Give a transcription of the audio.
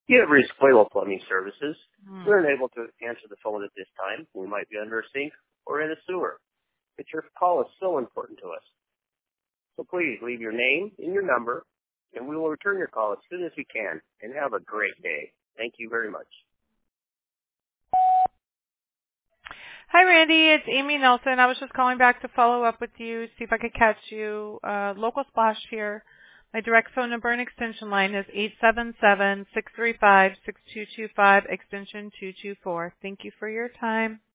You have reached Quavo Plumbing Services. We're unable to answer the phone at this time. We might be under a sink or in a sewer. But your call is so important to us. So please leave your name and your number, and we will return your call as soon as we can. And have a great day. Thank you very much. Hi, Randy. It's Amy Nelson. I was just calling back to follow up with you, see if I could catch you. Local Splash here. My direct phone number and extension line is 877-635-6225, extension 224. Thank you for your time.